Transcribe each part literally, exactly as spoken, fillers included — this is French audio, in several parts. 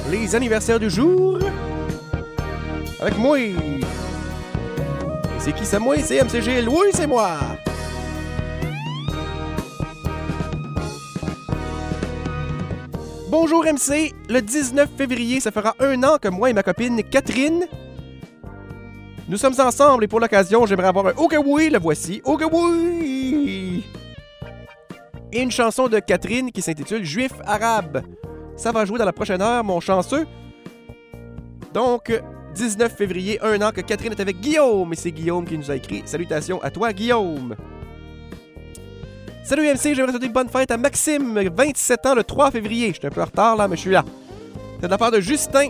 les anniversaires du jour. Avec moi. C'est qui ça, moi? C'est M C Gilles. Oui, c'est moi. Bonjour M C. Le dix-neuf février, ça fera un an que moi et ma copine Catherine, nous sommes ensemble et pour l'occasion, j'aimerais avoir un « Oh que oui », le voici, « Oh que oui ». Et une chanson de Catherine qui s'intitule « Juif arabe ». Ça va jouer dans la prochaine heure, mon chanceux. Donc, dix-neuf février, un an que Catherine est avec Guillaume. Et c'est Guillaume qui nous a écrit. Salutations à toi, Guillaume. Salut M C, j'aimerais souhaiter une bonne fête à Maxime, vingt-sept ans, le trois février. Je suis un peu en retard là, mais je suis là. C'est de la part de Justin,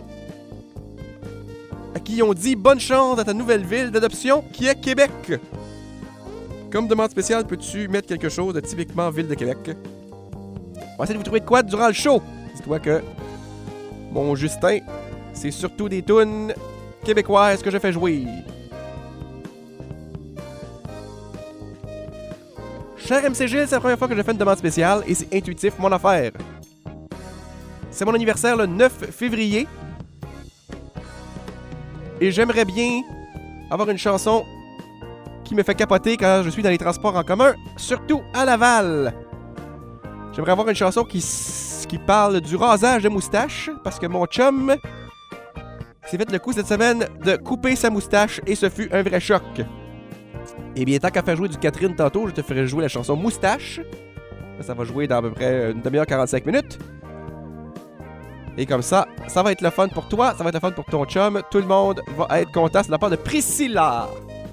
à qui on dit bonne chance dans ta nouvelle ville d'adoption qui est Québec. Comme demande spéciale, peux-tu mettre quelque chose de typiquement ville de Québec? On va essayer de vous trouver de quoi durant le show. Dis-toi que mon Justin, c'est surtout des tunes québécoises que je fais jouer. Cher M C Gilles, c'est la première fois que je fais une demande spéciale et c'est intuitif mon affaire. C'est mon anniversaire le neuf février. Et j'aimerais bien avoir une chanson qui me fait capoter quand je suis dans les transports en commun, surtout à Laval. J'aimerais avoir une chanson qui, qui parle du rasage de moustache, parce que mon chum s'est fait le coup cette semaine de couper sa moustache et ce fut un vrai choc. Et bien, tant qu'à faire jouer du Catherine tantôt, je te ferai jouer la chanson Moustache. Ça va jouer dans à peu près une demi-heure, quarante-cinq minutes. Et comme ça, ça va être le fun pour toi, ça va être le fun pour ton chum. Tout le monde va être content. C'est de la part de Priscilla.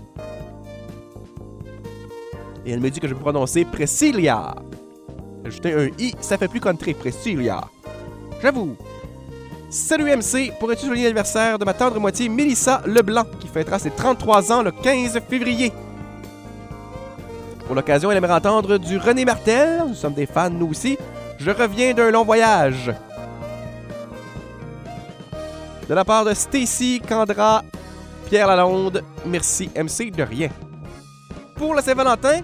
Et elle me dit que je peux prononcer Priscilla. Ajouter un i, ça fait plus country, Priscilla. J'avoue. Salut M C, pourrais-tu souligner l'anniversaire de ma tendre moitié Mélissa Leblanc, qui fêtera ses trente-trois ans le quinze février. Pour l'occasion, elle aimerait entendre du René Martel. Nous sommes des fans, nous aussi. Je reviens d'un long voyage. De la part de Stacy, Candra, Pierre Lalonde, merci M C, de rien. Pour la Saint-Valentin,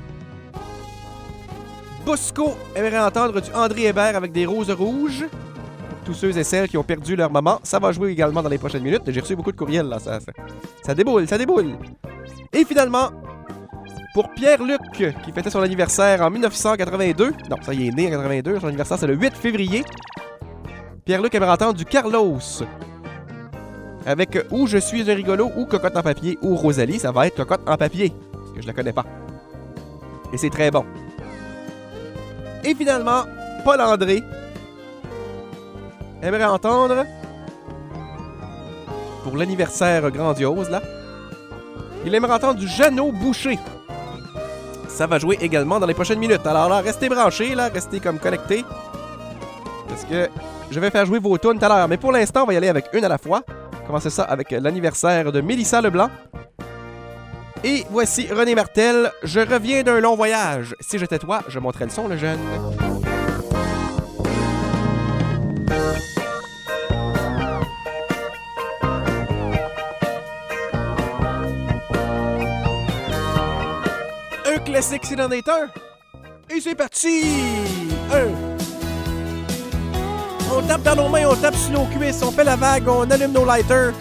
Bosco aimerait entendre du André Hébert avec des roses rouges. Pour tous ceux et celles qui ont perdu leur maman, ça va jouer également dans les prochaines minutes. J'ai reçu beaucoup de courriels, là. Ça, ça, ça déboule, ça déboule. Et finalement, pour Pierre-Luc, qui fêtait son anniversaire en dix-neuf cent quatre-vingt-deux. Non, ça, il est né en quatre-vingt-deux. Son anniversaire, c'est le huit février. Pierre-Luc aimerait entendre du Carlos. Avec ou Je suis un rigolo, ou Cocotte en papier, ou Rosalie, ça va être Cocotte en papier, parce que je la connais pas. Et c'est très bon. Et finalement, Paul André aimerait entendre, pour l'anniversaire grandiose, là, il aimerait entendre du Jeannot Boucher. Ça va jouer également dans les prochaines minutes. Alors là, restez branchés, là, restez comme connectés, parce que je vais faire jouer vos tunes tout à l'heure. Mais pour l'instant, on va y aller avec une à la fois. Commencer ça avec l'anniversaire de Mélissa Leblanc. Et voici René Martel, Je reviens d'un long voyage. Si j'étais toi, je monterais le son, le jeune. Un classique, c'est d'en être un. Et c'est parti! Un. On tape dans nos mains, on tape sur nos cuisses, on fait la vague, on allume nos lighters.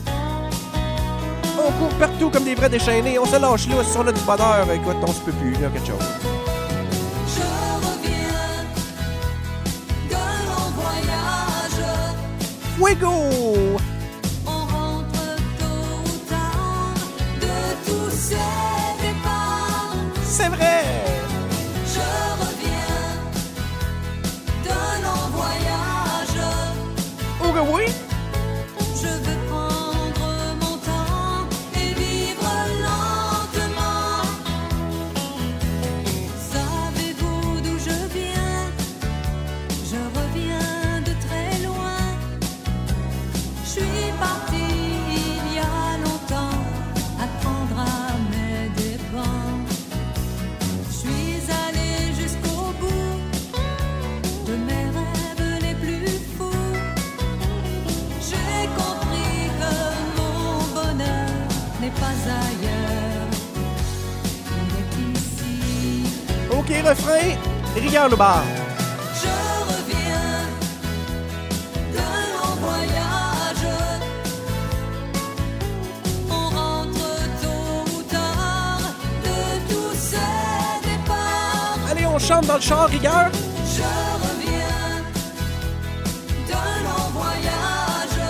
On court partout comme des vrais déchaînés, on se lâche lousse, on a du bonheur. Écoute, on se peut plus, il y a quelque chose. Je reviens d'un long voyage. Fuego! On rentre tôt ou tard de tous ces départs. C'est vrai! Je reviens d'un long voyage. Oh que oui! Je veux prendre mon temps et vivre lentement. Savez-vous d'où je viens? Je reviens de très loin. Je suis partie il y a longtemps, apprendre à mes dépens. Je suis allée jusqu'au bout de mes rêves les plus fous. J'ai compris que mon bonheur n'est pas ailleurs, il est ici. Ok, refrain, rigueur le bar. Je reviens d'un long voyage. chante dans le char, rigueur. Je reviens d'un long voyage.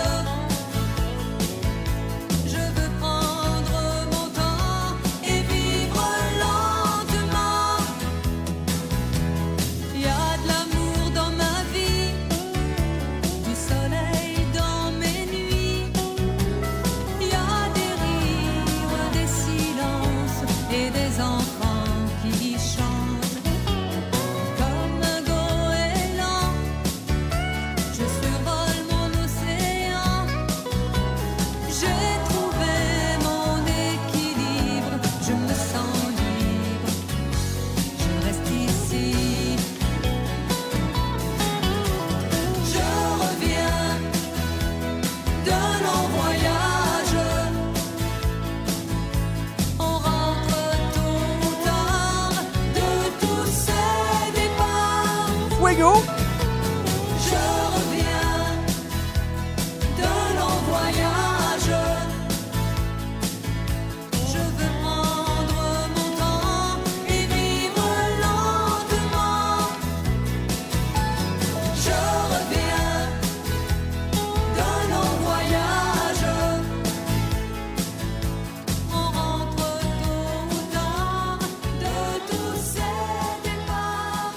Je veux prendre mon temps et vivre lentement. Il y a de l'amour dans ma vie, du soleil dans mes nuits. Il y a des rires, des silences et des enfants qui chantent. Comme un goéland, je survole mon océan. J'ai trouvé mon équilibre, je me sens libre. Je reste ici. Je reviens d'un long voyage. On rentre tôt ou tard de tous ces départs. Fuego! Je reviens d'un long voyage. Je veux prendre mon temps et vivre lentement. Je reviens d'un long voyage. On rentre tôt ou tard de tous ces départs.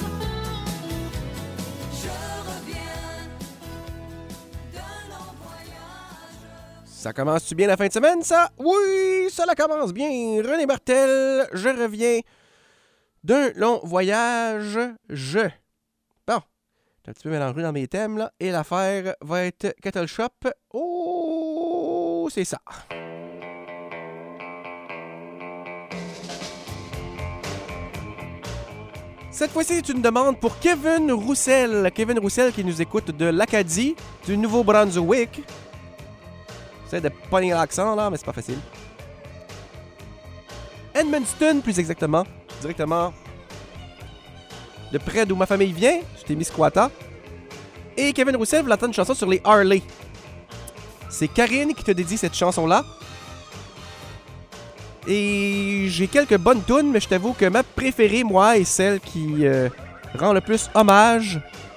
Je reviens d'un long voyage. Ça commence-tu bien la fin de semaine, ça? Oui, ça la commence bien. René Martel, je reviens d'un long voyage. Je. Bon, j'ai un petit peu mélangé dans mes thèmes, là. Et l'affaire va être Kettle Shop. Oh, c'est ça. Cette fois-ci, c'est une demande pour Kevin Roussel. Kevin Roussel qui nous écoute de l'Acadie, du Nouveau-Brunswick. J'essaie de pogner l'accent, là, mais c'est pas facile. Edmundston, plus exactement. Directement de près d'où ma famille vient. Je t'ai mis Squatta. Et Kevin Roussel voulait entendre une chanson sur les Harley. C'est Karine qui te dédie cette chanson-là. Et j'ai quelques bonnes tunes, mais je t'avoue que ma préférée, moi, est celle qui euh, rend le plus hommage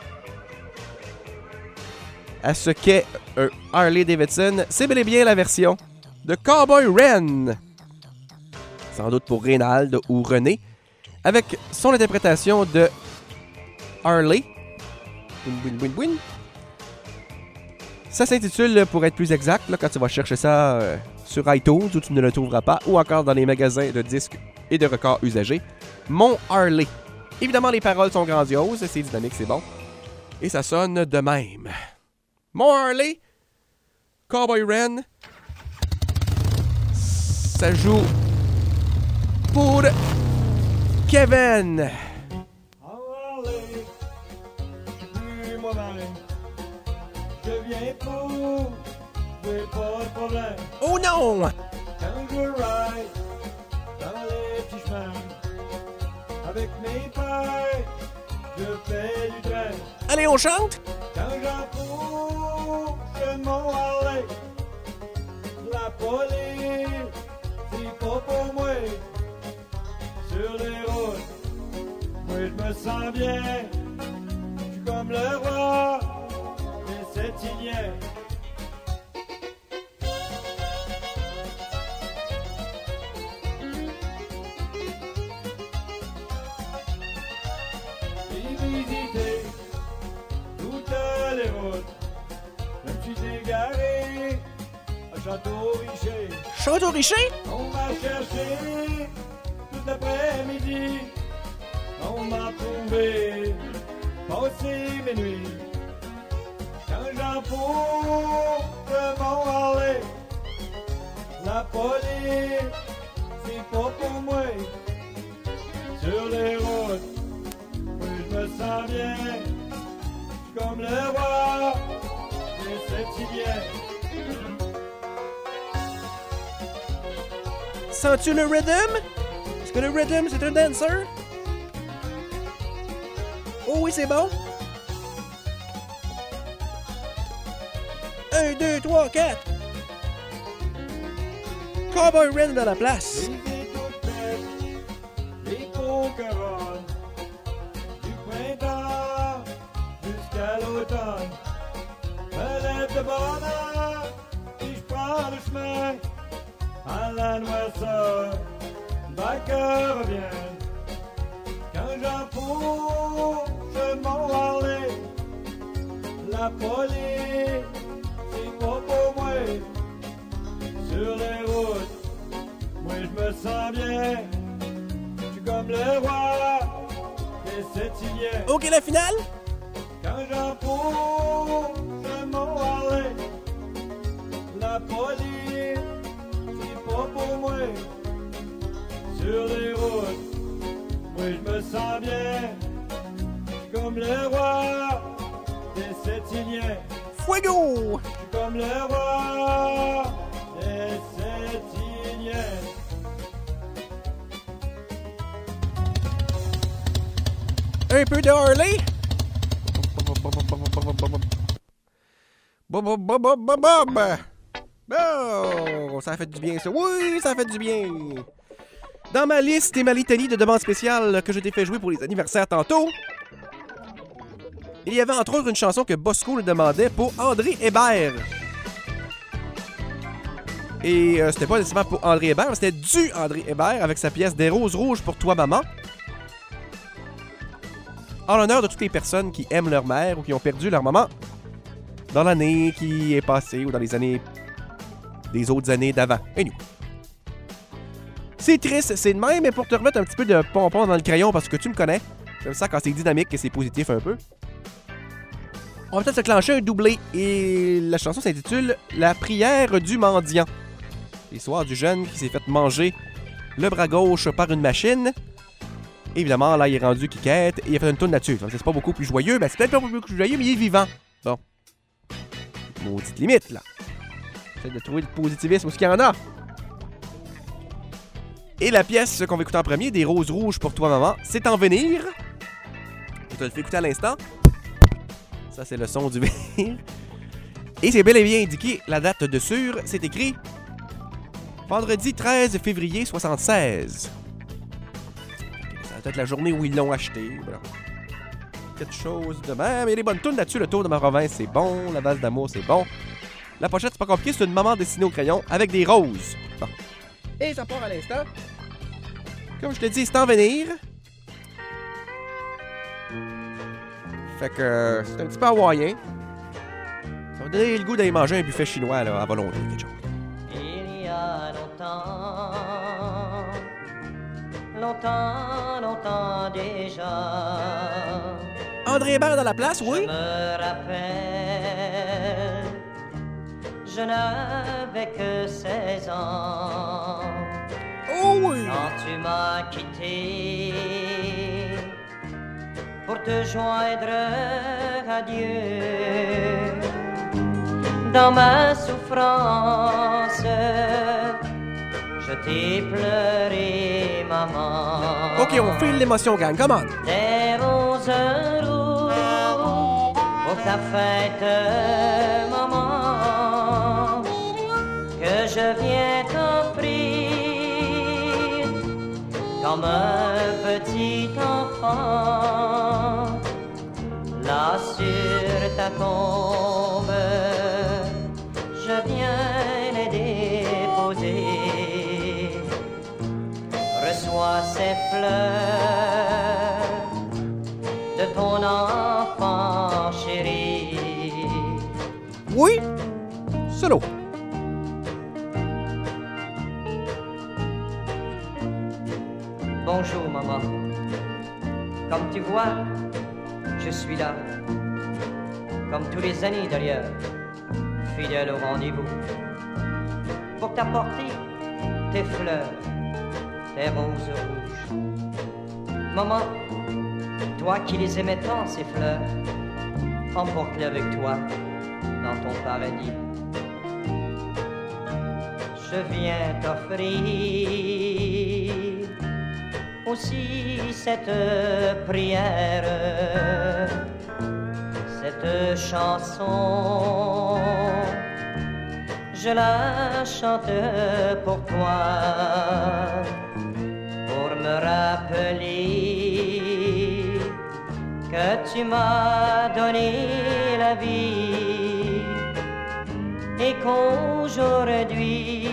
à ce qu'est un Harley Davidson. C'est bel et bien la version de Cowboy Ren. Sans doute pour Reynald ou René. Avec son interprétation de Harley. Boun, boun, boun, boun. Ça s'intitule, pour être plus exact, là, quand tu vas chercher ça euh, sur iTunes, où tu ne le trouveras pas, ou encore dans les magasins de disques et de records usagés, Mon Harley. Évidemment, les paroles sont grandioses, c'est dynamique, c'est bon. Et ça sonne de même. Mon Harley, Cowboy Ren, ça joue pour Kevin. Harley, plus moi-même. Je viens pour, j'ai pas de problème. Oh non! Quand je ride dans les petits chemins, avec mes pères, je fais du train. Allez, on chante? Quand j'approche de mon Harley, la police, c'est pas pour moi. Sur les routes, moi je me sens bien. Je suis comme le roi des Sétiliens. J'ai visité toutes les routes. Je me suis égaré à Château-Richer. Château-Richer? On m'a cherché tout l'après-midi. On m'a trouvé passer mes nuits. Quand j'emporte mon Harley, la police, c'est pas pour moi. Sur les routes, oui, je me sens bien. Je suis comme le roi des Sétiliens. Sens-tu le rhythm? Est-ce que le rhythm, c'est un dancer? Oh oui, c'est bon. Un, deux, trois, quatre. Cowboy Ren dans la place. Les toutes faites, les coquerolles, printemps jusqu'à l'automne. Me lève de bonne heure, puis je prends le chemin à la noirceur. Ma cœur revient quand j'en fous, je m'en aller. La police, c'est pas pour moi. Sur les routes, moi je me sens bien. Je suis comme le roi des Sétiliens. OK, la finale? Quand j'en fous, je m'en aller. La police, c'est pas pour moi. Sur les routes, moi je me sens bien. Je suis comme le roi des Sétiliens. Fuego! Je suis comme le roi des Sétiliens. Un peu de Harley. Bob, bob, bob, bob, bob, bob. Bon, ça a fait du bien, ça. Oui, ça a fait du bien. Dans ma liste et ma litanie de demandes spéciales que je t'ai fait jouer pour les anniversaires tantôt, il y avait entre autres une chanson que Bosco nous demandait pour André Hébert. Et euh, c'était pas nécessairement pour André Hébert, mais c'était du André Hébert avec sa pièce Des roses rouges pour toi, maman. En l'honneur de toutes les personnes qui aiment leur mère ou qui ont perdu leur maman dans l'année qui est passée ou dans les années des autres années d'avant. Anyway. C'est triste, c'est de même, mais pour te remettre un petit peu de pompon dans le crayon parce que tu me connais, j'aime ça quand c'est dynamique et c'est positif un peu. On va peut-être se clencher un doublé et la chanson s'intitule La prière du mendiant. L'histoire du jeune qui s'est fait manger le bras gauche par une machine. Évidemment, là, il est rendu qui quête et il a fait une tourne là-dessus. C'est pas beaucoup plus joyeux, ben c'est peut-être pas beaucoup plus joyeux, mais il est vivant. Bon. Maudite limite, là. J'essaie de trouver le positivisme où ce qu'il y en a. Et la pièce qu'on va écouter en premier, Des roses rouges pour toi, maman, c'est En venir. Je te le fais écouter à l'instant. Ça, c'est le son du venir. Et c'est bel et bien indiqué la date de sur. C'est écrit vendredi treize février soixante-seize. Ça va être la journée où ils l'ont acheté. Voilà. Quelque chose de même. Il y a des bonnes tunes là-dessus. Le tour de ma province, c'est bon. La valse d'amour, c'est bon. La pochette, c'est pas compliqué. C'est une maman dessinée au crayon avec des roses. Bon. Et ça part à l'instant. Comme je te dis, c'est En venir. Fait que c'est un petit peu hawaïen. Ça va donner le goût d'aller manger un buffet chinois là, à volonté, quelque chose. Il y a longtemps, longtemps, longtemps déjà. André Hébert dans la place, oui? Je me rappelle, je n'avais que seize ans. Oh oui! Quand tu m'as quitté pour te joindre à Dieu, dans ma souffrance, je t'ai pleuré, maman. Ok, on file l'émotion, gang, come on! Des roses rouges pour ta fête, maman, que je viens t'offrir comme un petit enfant. Là sur ta tombe, je viens les déposer. Reçois ces fleurs de ton enfant chéri. Oui? Solo. Bonjour maman. Comme tu vois, je suis là. Comme tous les années d'ailleurs, fidèle au rendez-vous. Pour t'apporter tes fleurs, tes roses rouges. Maman, toi qui les aimais tant, ces fleurs, emporte-les avec toi dans ton paradis. Je viens t'offrir aussi cette prière, cette chanson. Je la chante pour toi, pour me rappeler que que tu m'as donné la vie et qu'aujourd'hui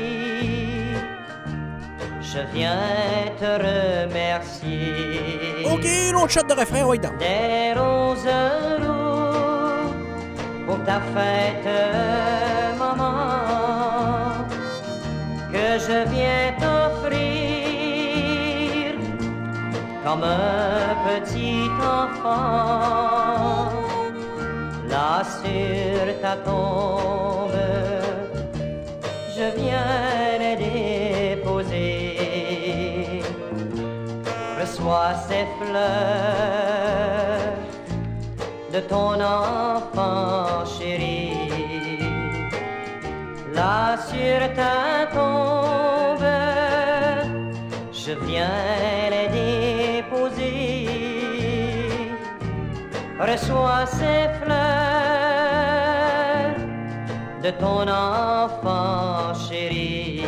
je viens te remercier. OK, l'autre shot de refrain, ouais, donc. Des roses rouges pour ta fête, maman, que je viens t'offrir comme un petit enfant. Là sur ta tombe, je viens les déposer. Reçois ces fleurs de ton enfant chéri. Là sur ta tombe, je viens les déposer. Reçois ces fleurs de ton enfant chéri.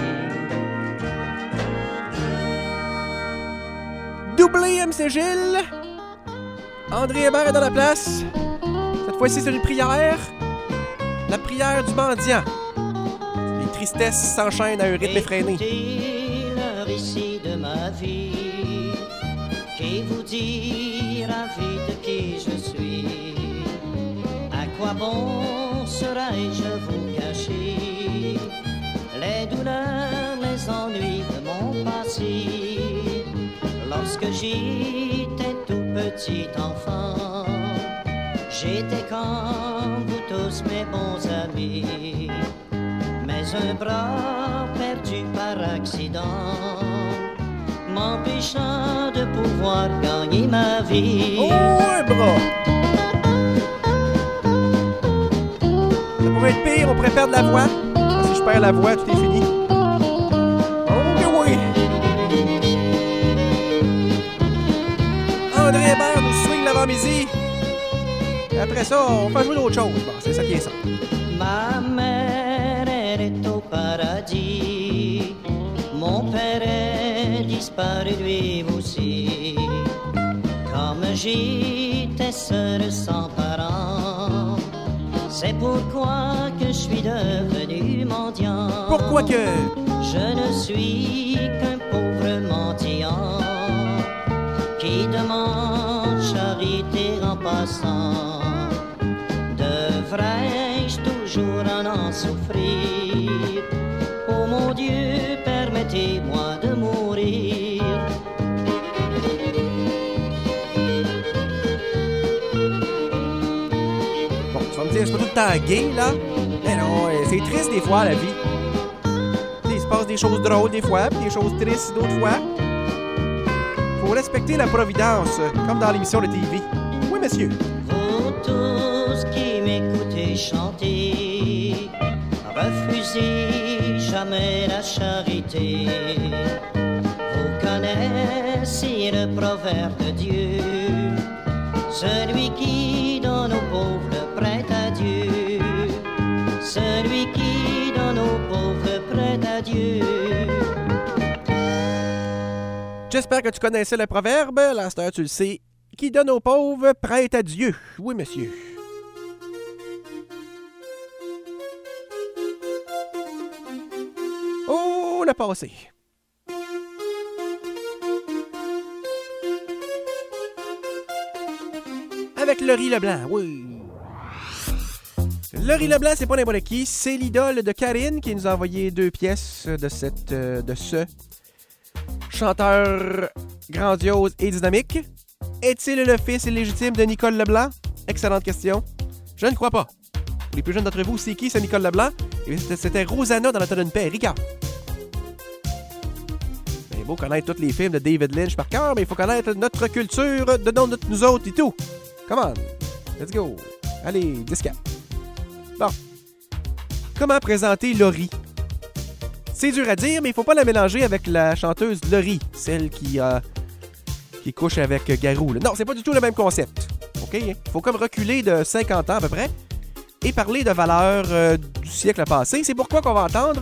Doublé M C Gilles. André Hébert est dans la place. Cette fois-ci, c'est une prière. La prière du mendiant. Les tristesses s'enchaînent à un rythme effréné. Écoutez le récit de ma vie, qui vous dira vite qui je suis. À quoi bon serais-je vous cacher les douleurs, les ennuis de mon passé? Lorsque j'étais tout petit enfant, j'étais comme vous tous mes bons amis. Mais un bras perdu par accident m'empêcha de pouvoir gagner ma vie. Oh, un bras! Ça pourrait être pire, on pourrait perdre la voix. Si je perds la voix, tout est fini. Oh, que oui! André Hébert nous swing l'avant-midi. Et après ça, on fait jouer d'autres choses. Bon, c'est ça qui est ça. Ma mère, elle est au paradis. Mon père est disparu lui aussi. Comme j'étais seul sans parents, c'est pourquoi que je suis devenu mendiant. Pourquoi que? Je ne suis qu'un pauvre mendiant qui demande charité en passant. Devrais-je toujours en en souffrir? Oh mon Dieu, permettez-moi de mourir. Bon, tu vas me dire, c'est pas tout le temps gay, là? Mais non, c'est triste des fois, la vie. Il se passe des choses drôles des fois, puis des choses tristes d'autres fois. Faut respecter la providence, comme dans l'émission de T V. Oui, monsieur. Vous tous qui m'écoutez chanter, refusez jamais la charité. Vous connaissez le proverbe de Dieu, celui qui donne aux pauvres prête à Dieu. Celui qui donne aux pauvres prête à Dieu. J'espère que tu connaissais le proverbe. Là, cette heure, tu le sais. Qui donne aux pauvres prête à Dieu. Oui, monsieur. Oh, le passé. Avec Laurie Leblanc, oui. Laurie Leblanc, c'est pas n'importe qui. C'est l'idole de Karine qui nous a envoyé deux pièces de, cette, de ce chanteur grandiose et dynamique. Est-il le fils illégitime de Nicole Leblanc? Excellente question. Je ne crois pas. Pour les plus jeunes d'entre vous, c'est qui, c'est Nicole Leblanc? Et c'était Rosanna dans La Tonne d'une paix. Ricard. C'est beau connaître tous les films de David Lynch par cœur, mais il faut connaître notre culture de notre, nous autres et tout. Come on. Let's go. Allez, disque. Bon. Comment présenter Laurie? C'est dur à dire, mais il faut pas la mélanger avec la chanteuse Laurie, celle qui, euh, qui couche avec Garou. Là. Non, c'est pas du tout le même concept. OK? Il faut comme reculer de cinquante ans à peu près et parler de valeurs euh, du siècle passé. C'est pourquoi qu'on va entendre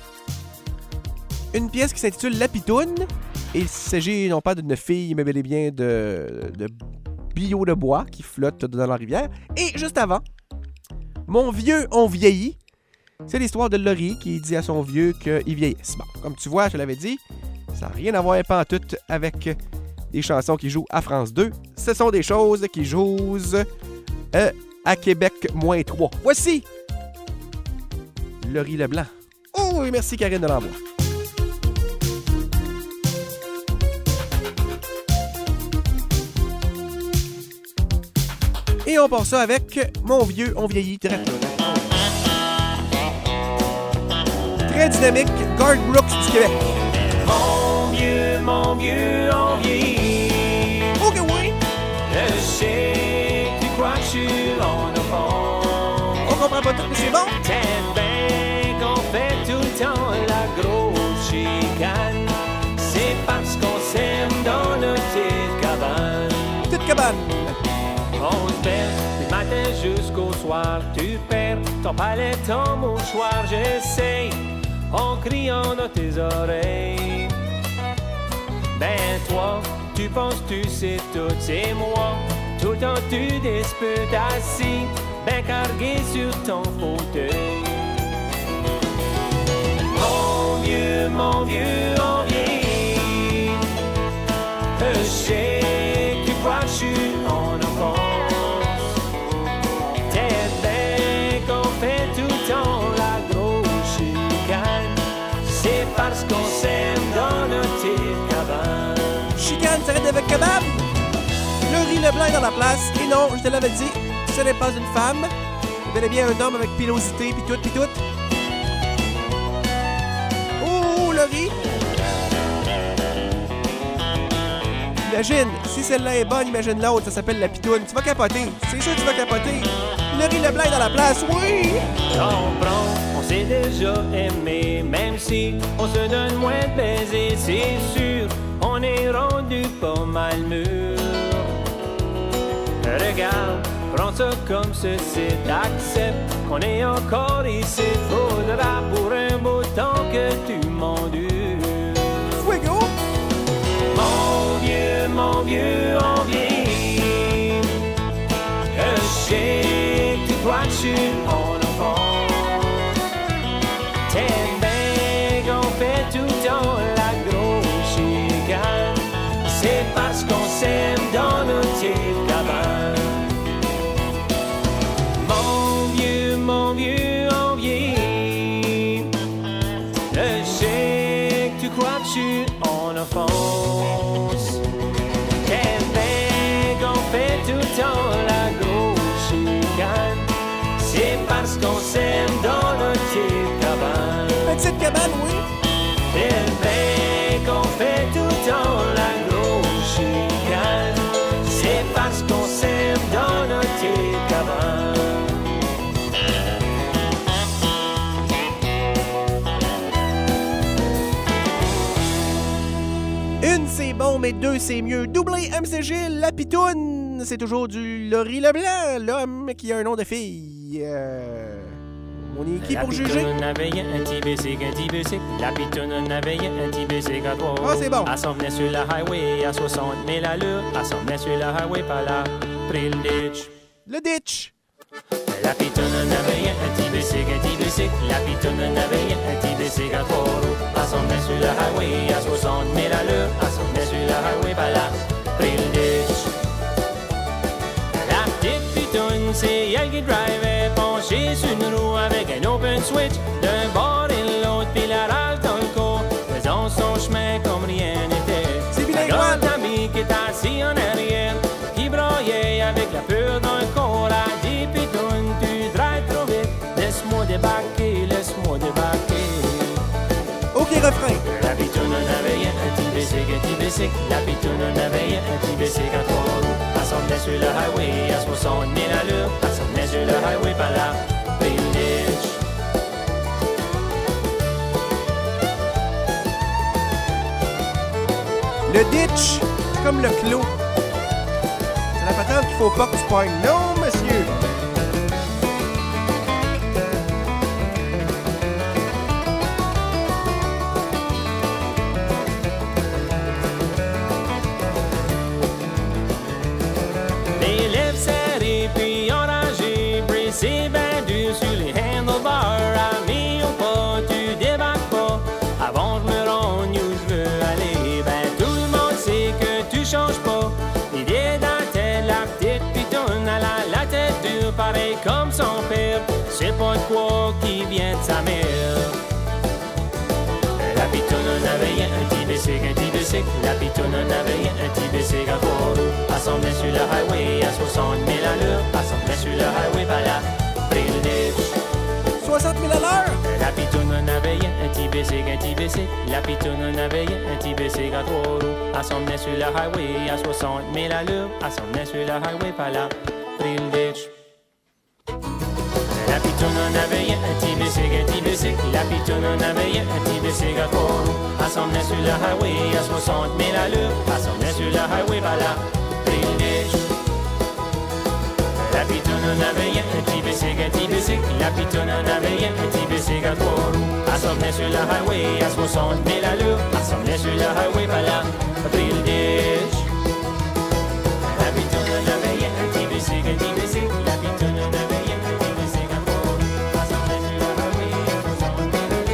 une pièce qui s'intitule La Pitoune. Et il s'agit non pas d'une fille, mais bel et bien de, de bio de bois qui flotte dans la rivière. Et juste avant, Mon vieux, on vieillit. C'est l'histoire de Laurie qui dit à son vieux qu'il vieillisse. Bon, comme tu vois, je l'avais dit, ça n'a rien à voir pantoute avec des chansons qui jouent à France deux. Ce sont des choses qui jouent euh, à Québec moins trois. Voici Laurie Leblanc. Oh, et merci Karine Delambois. Et on part ça avec Mon vieux, on vieillit. Très, très dynamique, Garth Brooks du Québec. Mon vieux, mon vieux, on vieillit. Ok, oui. Je sais que tu crois que je suis long au fond. On comprend pas tout, mais c'est bon. T'aimes bien qu'on fait tout le temps la grosse chicane. C'est parce qu'on s'aime dans notre petite cabane. Petite cabane. On se baisse du matin jusqu'au soir. Tu perds ton palais, ton mouchoir. J'essaye en criant dans tes oreilles. Ben toi, tu penses tu sais tout, c'est moi. Tout le temps tu disputes assis, ben cargué sur ton fauteuil. Mon vieux, mon vieux, on vieillit. Je sais que tu crois que je suis en enfance. T'es bien qu'on fait tout le temps la grosse chicane. C'est parce qu'on s'aime dans notre petite cabane. Chicane, t'arrêtes avec kebab? Laurie Leblanc est dans la place. Et non, je te l'avais dit, ce n'est pas une femme. C'est bel et bien un homme avec pilosité, pis tout, pis tout. Oh, Laurie! Imagine, si celle-là est bonne, imagine l'autre, ça s'appelle la pitoune. Tu vas capoter, c'est sûr que tu vas capoter. Laurie Leblanc est dans la place, oui! Comprends, on s'est déjà aimé, même si on se donne moins de baisers, c'est sûr, on est rendu pas mal mûr. Regarde, prends ça comme ceci, t'acceptes qu'on est encore ici, faudra pour un beau temps que tu m'endures. Fuego! Mon vieux, mon vieux, on vieillit. Je sais que tu crois que je suis en enfance. T'aimes bien qu'on fait tout le temps la grosse chicane. C'est parce qu'on s'aime dans nos petites cabanes. Mon vieux, mon vieux, on vieillit. Je sais que tu crois que je suis en enfance. T'aimes bien qu'on fait tout le temps la grosse chicane. C'est parce qu'on s'aime dans notre petite cabane. Petite cabane, oui! T'aimes bien qu'on fait tout le temps la grosse chicane. C'est parce qu'on s'aime dans notre petite cabane. Une, c'est bon, mais deux, c'est mieux. Doublé M C G, la pitoune. C'est toujours du Laurie Leblanc, l'homme qui a un nom de fille. Euh... On est qui pour juger? La pitoune avait un petit bicycle, un petit bicycle. La pitoune avait un petit bicycle à trois. Ah, c'est bon. Elle s'en venait sur la highway à soixante mille allures. Elle s'en venait sur la highway par là, pris le ditch. Le ditch. La pitoune avait un petit bicycle, un petit bicycle. La pitoune avait un petit bicycle à trois roues. Elle s'en venait sur la highway à soixante mille allures. Elle s'en venait sur la highway par là, pris le ditch. La petite pitoune, c'est elle qui drivait, penchée sur une roue avec un open switch. D'un bord et de l'autre, puis la rage dans le cou, faisant son chemin comme rien n'était. C'est bilingual. Un ami qui est assis en arrière, qui broyait avec la peur dans le corps. A dit pitoune, tu drives trop vite, laisse-moi débarquer, laisse-moi débarquer. OK, refrain. La pitoune avait un petit bicycle, un petit bicycle. La pitoune avait un petit bicycle à trois roues. Elle s'en venait sur le highway à soixante mille allures. Elle s'en venait sur le highway par là, pris le ditch. Le ditch, c'est comme le clos. C'est la patente qu'il faut pas que tu pognes. Non, monsieur. pareil comme son père. C'est pas de quoi qui vient de sa mère. La pitoune en avait rien, un petit bicycle, un petit bicycle. La pitoune en avait rien, un petit bicycle à trois roues. Elle s'en venait sur le highway à soixante mille à l'heure. Elle s'en venait sur le highway par là, pris le ditch. soixante mille à l'heure! La pitoune en avait rien, un petit bicycle, un petit bicycle. La pitoune en avait rien, un petit bicycle à trois roues. Elle s'en venait sur le highway à soixante mille à l'heure. Elle s'en venait sur le highway par là, pris le ditch. La pitoune en avait rien, un petit bicycle, un petit bicycle. La pitoune en avait rien, un petit bicycle à trois roues. Elle s'en venait sur le highway à soixante mille à l'heure. Elle s'en venait sur le highway par là, pris le ditch. La pitoune en avait rien, un petit bicycle, un petit bicycle. La pitoune en avait rien, un petit bicycle à trois roues. Elle s'en venait sur le highway à soixante mille à l'heure. Elle s'en venait sur le highway par là, pris le ditch. La pitoune en avait rien, un petit bicycle, un petit bicycle. La pitoune en avait rien, un petit bicycle à trois roues. Elle s'en venait sur le highway à soixante mille à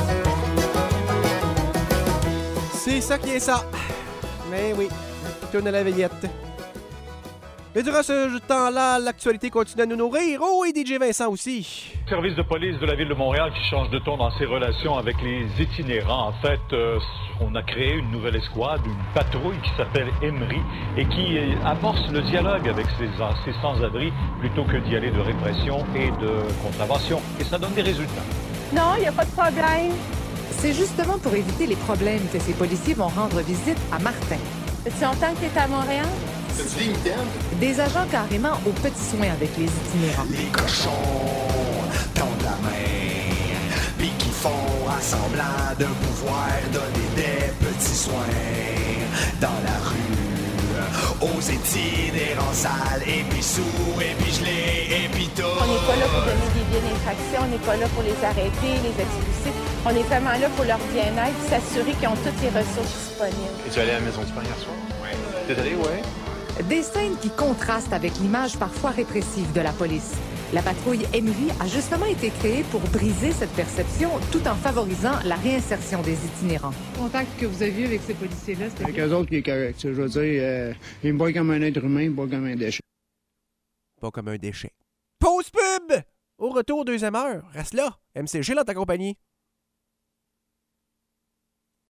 l'heure. C'est ça qui est ça. Mais oui, tourne à la veillette. Et durant ce temps-là, l'actualité continue à nous nourrir. Oh, et D J Vincent aussi. Service de police de la ville de Montréal qui change de ton dans ses relations avec les itinérants. En fait, euh, on a créé une nouvelle escouade, une patrouille qui s'appelle Emery et qui euh, amorce le dialogue avec ces, ces sans-abri plutôt que d'y aller de répression et de contravention. Et ça donne des résultats. Non, il n'y a pas de problème. C'est justement pour éviter les problèmes que ces policiers vont rendre visite à Martin. Ça fait longtemps que tu es à Montréal? T'as-tu des mitaines? Des agents carrément aux petits soins avec les itinérants. Les cochons tendent la main, puis qui font à semblant de pouvoir donner des petits soins dans la rue, aux itinérants sales, et puis sourds, et puis gelés, et puis tout. On n'est pas là pour donner des biens d'infraction, on n'est pas là pour les arrêter, les expulser. On est vraiment là pour leur bien-être, s'assurer qu'ils ont toutes les ressources disponibles. Es-tu allé à la maison du pain hier soir? Oui. T'es allé, ouais? Des scènes qui contrastent avec l'image parfois répressive de la police. La patrouille Emery a justement été créée pour briser cette perception tout en favorisant la réinsertion des itinérants. Le contact que vous avez vu avec ces policiers-là, c'était... Avec eux autres, qui est correct. Je veux dire, euh, ils me voient comme un être humain, ils me voient comme un déchet. Pas comme un déchet. Pause pub! Au retour, deuxième heure. Reste là. M C G dans ta compagnie.